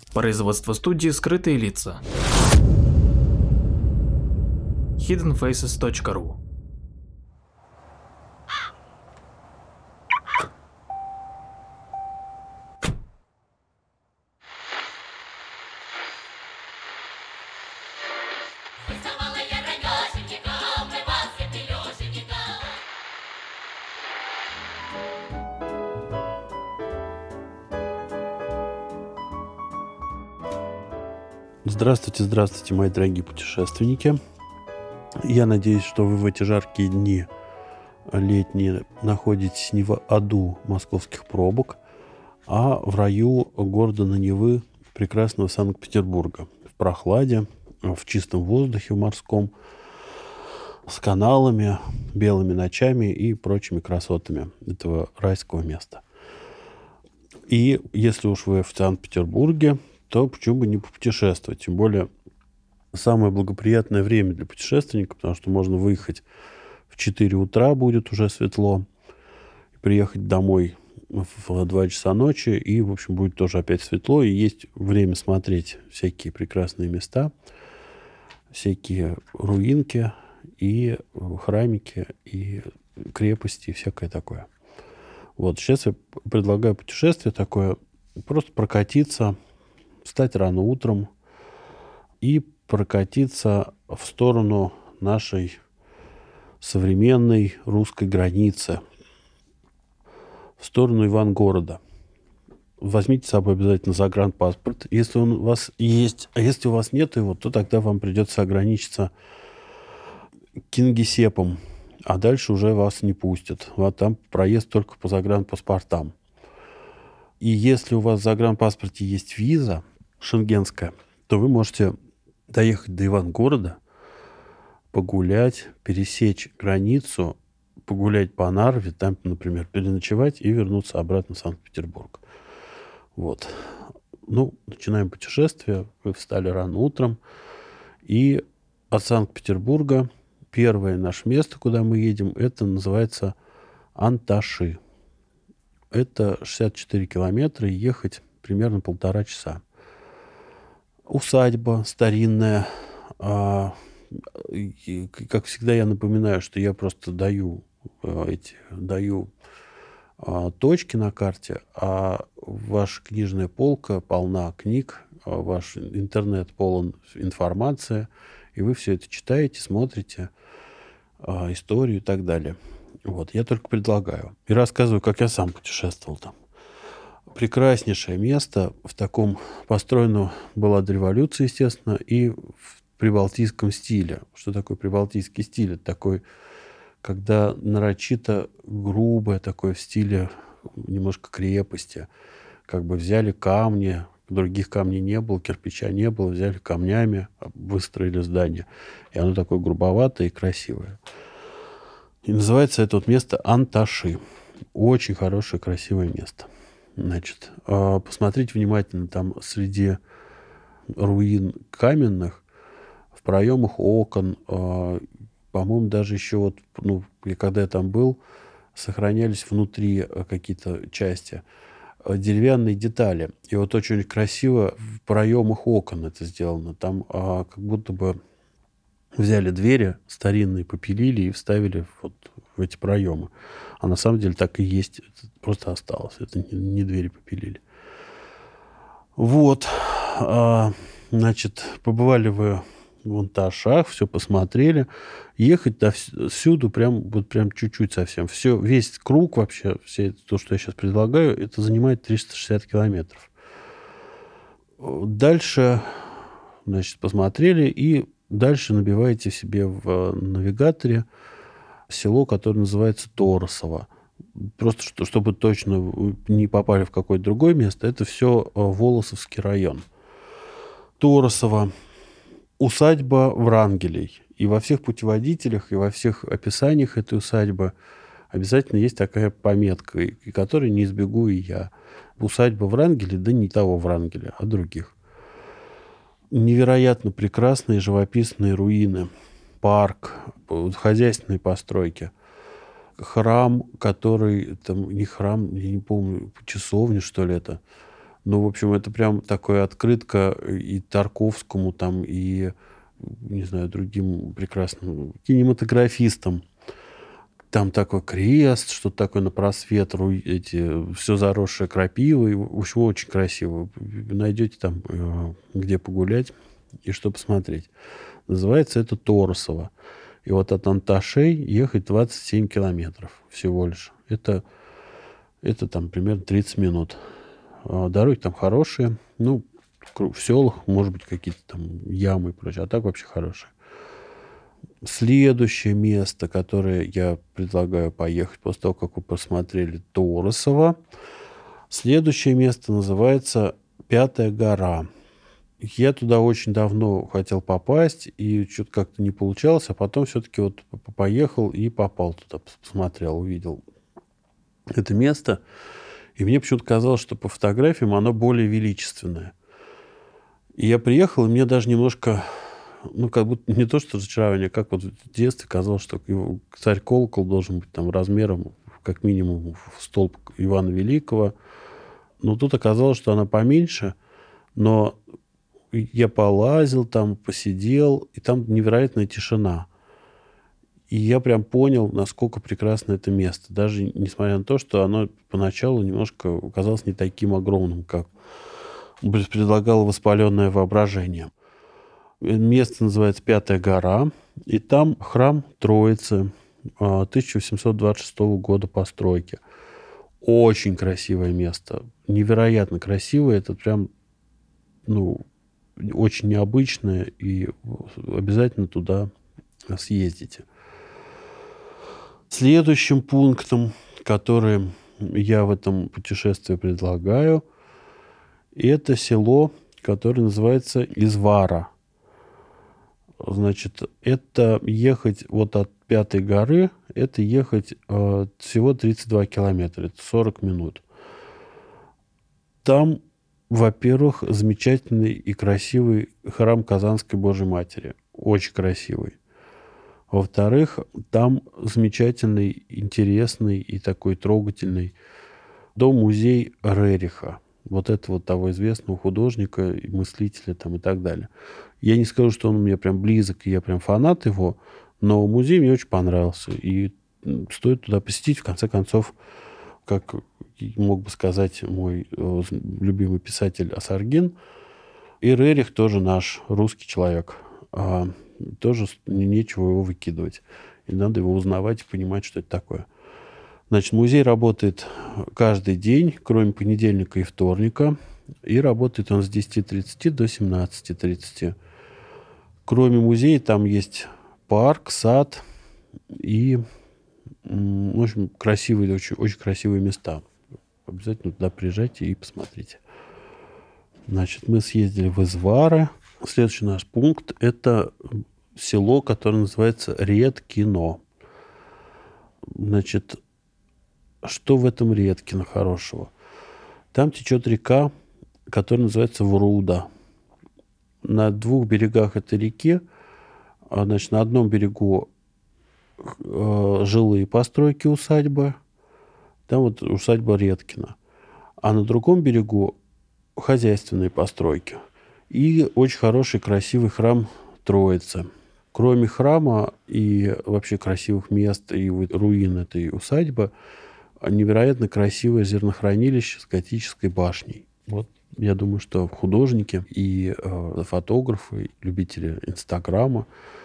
Производство студии «Скрытые лица». hiddenfaces.ru. Здравствуйте, мои дорогие путешественники. Я надеюсь, что вы в эти жаркие дни летние находитесь не в аду московских пробок, а в раю города на Невы, прекрасного Санкт-Петербурга. В прохладе, в чистом воздухе в морском, с каналами, белыми ночами и прочими красотами этого райского места. И если уж вы в Санкт-Петербурге, то почему бы не попутешествовать? Тем более самое благоприятное время для путешественника, потому что можно выехать в 4 утра, будет уже светло, приехать домой в 2 часа ночи, и, в общем, будет тоже опять светло, и есть время смотреть всякие прекрасные места, всякие руинки, и храмики, и крепости, и всякое такое. Вот, сейчас я предлагаю путешествие такое, просто прокатиться, встать рано утром и прокатиться в сторону нашей современной русской границы, в сторону Ивангорода. Возьмите с собой обязательно загранпаспорт. Если он у вас есть, а если у вас нет его, то тогда вам придется ограничиться Кингисеппом, а дальше уже вас не пустят. Вот там проезд только по загранпаспортам. И если у вас в загранпаспорте есть виза шенгенская, то вы можете доехать до Ивангорода, погулять, пересечь границу, погулять по Нарве, там, например, переночевать и вернуться обратно в Санкт-Петербург. Вот. Ну, начинаем путешествие. Вы встали рано утром. И от Санкт-Петербурга первое наше место, куда мы едем, это называется Анташи. Это 64 километра, и ехать примерно 1,5 часа. Усадьба старинная. И, как всегда, я напоминаю, что я просто даю точки на карте, а ваша книжная полка полна книг, ваш интернет полон информации, и вы все это читаете, смотрите, историю и так далее. Вот, я только предлагаю. И рассказываю, как я сам путешествовал там. Прекраснейшее место, в таком построено была до революции, естественно, и в прибалтийском стиле. Что такое прибалтийский стиль? Это такой, когда нарочито грубое, такое в стиле немножко крепости. Как бы взяли камни, других камней не было, кирпича не было, взяли камнями, выстроили здание. И оно такое грубоватое и красивое. И называется это вот место Анташи. Очень хорошее, красивое место. Значит, посмотрите внимательно, там среди руин каменных, в проемах окон, по-моему, даже еще вот, когда я там был, сохранялись внутри какие-то части, деревянные детали. И вот очень красиво в проемах окон это сделано. Там как будто бы взяли двери старинные, попилили и вставили вот в эти проемы. А на самом деле так и есть. Это просто осталось. Это не двери попилили. Вот. Значит, побывали вы в Анташах, все посмотрели. Ехать всюду прям чуть-чуть совсем. Все, весь круг вообще, все то, что я сейчас предлагаю, это занимает 360 километров. Дальше, значит, посмотрели и дальше набиваете себе в навигаторе село, которое называется Торосово. Просто чтобы точно вы не попали в какое-то другое место, это все Волосовский район. Торосово. Усадьба Врангелей. И во всех путеводителях, и во всех описаниях этой усадьбы обязательно есть такая пометка, и которой не избегу и я. Усадьба Врангелей, да не того Врангеля, а других. Невероятно прекрасные живописные руины. Парк, хозяйственные постройки. Храм, который, там, не храм, я не помню, часовня, что ли это. Ну, в общем, это прям такая открытка и Тарковскому, там, и, не знаю, другим прекрасным кинематографистам. Там такой крест, что-то такое на просвет, все заросшее крапивой. В общем, очень красиво. Вы найдете там, где погулять и что посмотреть. Называется это Торосово. И вот от Анташей ехать 27 километров всего лишь. Это там примерно 30 минут. Дороги там хорошие. Ну, в селах, может быть, какие-то там ямы и прочее. А так вообще хорошие. Следующее место, которое я предлагаю поехать после того, как вы посмотрели Торосово. Следующее место называется Пятая гора. Я туда очень давно хотел попасть, и что-то как-то не получалось, а потом все-таки вот поехал и попал туда, посмотрел, увидел это место. И мне почему-то казалось, что по фотографиям оно более величественное. И я приехал, и мне даже немножко, ну, как будто не то, что разочарование, а как вот в детстве казалось, что царь-колокол должен быть там размером как минимум в столб Ивана Великого. Но тут оказалось, что она поменьше, но я полазил там, посидел, и там невероятная тишина. И я прям понял, насколько прекрасно это место. Даже несмотря на то, что оно поначалу немножко казалось не таким огромным, как предлагало воспаленное воображение. Место называется Пятая гора, и там храм Троицы 1826 года постройки. Очень красивое место, невероятно красивое. Это прям, ну, очень необычное, и обязательно туда съездите. Следующим пунктом, который я в этом путешествии предлагаю, это село, которое называется Извара. Значит, это ехать вот от Пятой горы, это ехать всего 32 километра, это 40 минут. Там, во-первых, замечательный и красивый храм Казанской Божьей Матери. Очень красивый. Во-вторых, там замечательный, интересный и такой трогательный дом-музей Рериха. Вот это вот того известного художника и мыслителя там и так далее. Я не скажу, что он мне прям близок, и я прям фанат его, но музей мне очень понравился. И стоит туда посетить, в конце концов, как мог бы сказать мой любимый писатель Осаргин, и Рерих тоже наш русский человек. Тоже нечего его выкидывать. И надо его узнавать и понимать, что это такое. Значит, музей работает каждый день, кроме понедельника и вторника. И работает он с 10:30 до 17:30. Кроме музея там есть парк, сад и, в общем, красивые, очень, очень красивые места. Обязательно туда приезжайте и посмотрите. Значит, мы съездили в Извары. Следующий наш пункт – это село, которое называется Редкино. Значит, что в этом Редкино хорошего? Там течет река, которая называется Вруда. На двух берегах этой реки, значит, на одном берегу жилые постройки, усадьбы, там вот усадьба Редкина, а на другом берегу хозяйственные постройки и очень хороший, красивый храм Троицы. Кроме храма и вообще красивых мест и руин этой усадьбы, невероятно красивое зернохранилище с готической башней. Вот я думаю, что художники и фотографы, и любители Инстаграма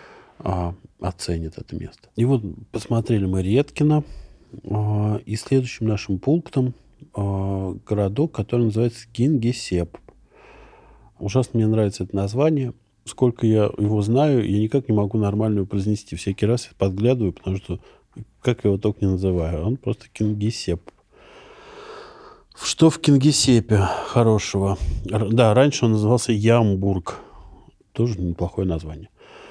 оценят это место. И вот посмотрели мы Редкино. И следующим нашим пунктом городок, который называется Кингисепп. Ужасно мне нравится это название. Сколько я его знаю, я никак не могу нормально его произнести. Всякий раз я подглядываю, потому что как я его только не называю. Он просто Кингисепп. Что в Кингисеппе хорошего? Да, раньше он назывался Ямбург. Тоже неплохое название.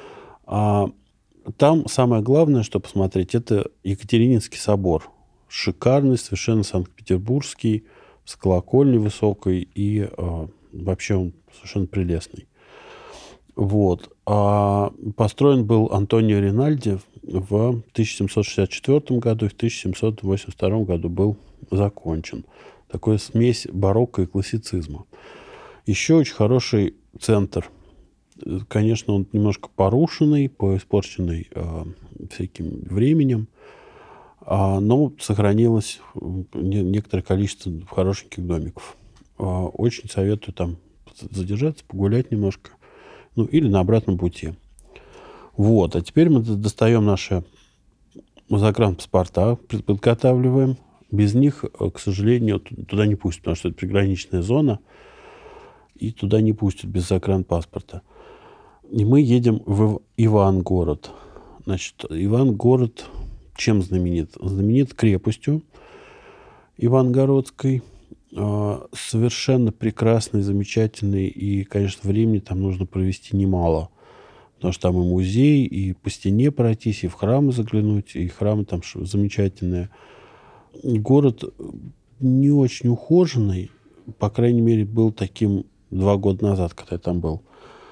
Там самое главное, что посмотреть, это Екатерининский собор. Шикарный, совершенно санкт-петербургский, с колокольней высокой, и вообще он совершенно прелестный. Вот. Построен был Антонио Ринальди в 1764 году, и в 1782 году был закончен. Такая смесь барокко и классицизма. Еще очень хороший центр. Конечно, он немножко порушенный, поиспорченный всяким временем, но сохранилось некоторое количество хорошеньких домиков. Очень советую там задержаться, погулять немножко, ну или на обратном пути. Вот, а теперь мы достаем наши загранпаспорта, подготавливаем. Без них, к сожалению, туда не пустят, потому что это приграничная зона, и туда не пустят без загранпаспорта. И мы едем в Ивангород. Значит, Ивангород чем знаменит? Знаменит крепостью Ивангородской. Совершенно прекрасный, замечательный. И, конечно, времени там нужно провести немало. Потому что там и музей, и по стене пройтись, и в храмы заглянуть. И храмы там замечательные. Город не очень ухоженный. По крайней мере, был таким 2 года назад, когда я там был.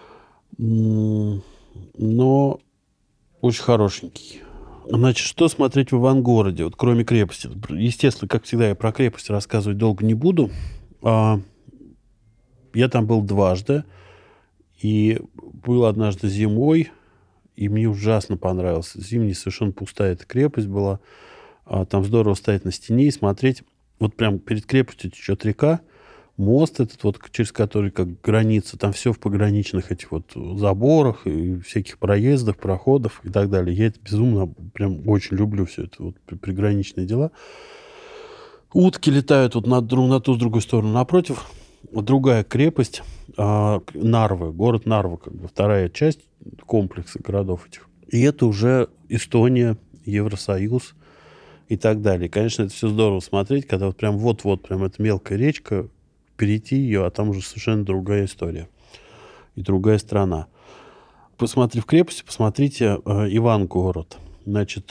Но очень хорошенький. Значит, что смотреть в Ивангороде, вот кроме крепости? Естественно, как всегда, я про крепость рассказывать долго не буду. Я там был дважды. И был однажды зимой, и мне ужасно понравилось. Зимняя совершенно пустая эта крепость была. Там здорово стоять на стене и смотреть. Вот прям перед крепостью течет река. Мост этот, вот, через который как граница, там все в пограничных этих вот заборах и всяких проездах, проходах и так далее. Я это безумно прям очень люблю, все это вот приграничные дела. Утки летают вот на ту, с другой сторону. Напротив другая крепость, Нарвы, город Нарва, как бы вторая часть комплекса городов этих. И это уже Эстония, Евросоюз и так далее. Конечно, это все здорово смотреть, когда вот прям вот-вот прям эта мелкая речка, перейти ее, а там уже совершенно другая история и другая страна. Посмотрев крепость, посмотрите Ивангород. Значит,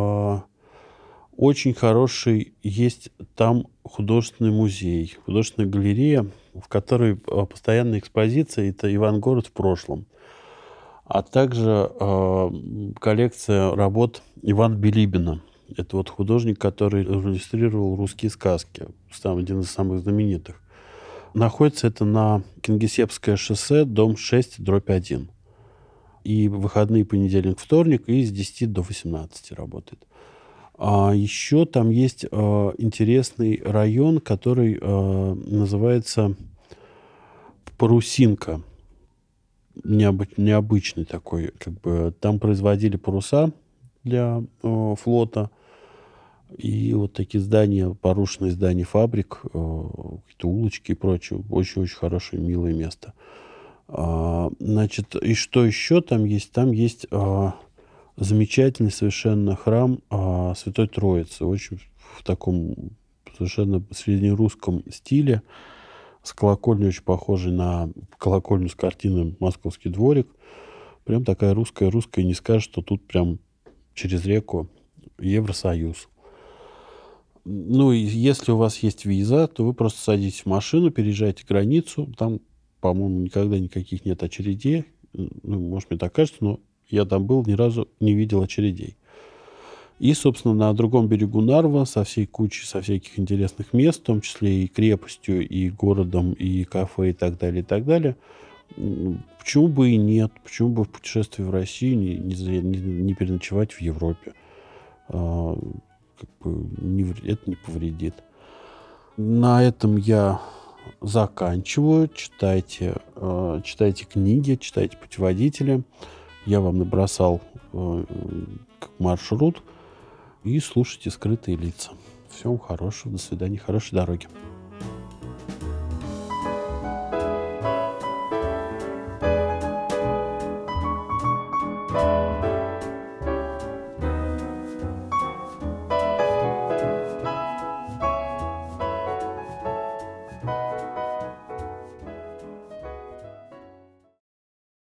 очень хороший есть там художественный музей, художественная галерея, в которой постоянная экспозиция. Это Ивангород в прошлом. А также коллекция работ Ивана Билибина. Это вот художник, который иллюстрировал русские сказки. Один из самых знаменитых. Находится это на Кингисеппское шоссе, дом 6/1. И выходные понедельник, вторник, и с 10 до 18 работает. А еще там есть интересный район, который называется Парусинка. Необычный такой. Как бы, там производили паруса для флота. И вот такие здания, порушенные здания фабрик, какие-то улочки и прочее. Очень-очень хорошее, милое место. Значит, и что еще там есть? Там есть замечательный совершенно храм Святой Троицы. Очень в таком совершенно среднерусском стиле. С колокольней, очень похожей на колокольню с картины «Московский дворик». Прям такая русская. Не скажешь, что тут прям через реку Евросоюз. Ну, и если у вас есть виза, то вы просто садитесь в машину, переезжаете границу. Там, по-моему, никогда никаких нет очередей. Ну, может, мне так кажется, но я там был, ни разу не видел очередей. И, собственно, на другом берегу Нарва со всей кучей, со всяких интересных мест, в том числе и крепостью, и городом, и кафе, и так далее, и так далее. Почему бы и нет? Почему бы в путешествии в Россию не переночевать в Европе? Как бы это не повредит. На этом я заканчиваю. Читайте книги, читайте путеводители. Я вам набросал маршрут. И слушайте «Скрытые лица». Всем хорошего, до свидания, хорошей дороги.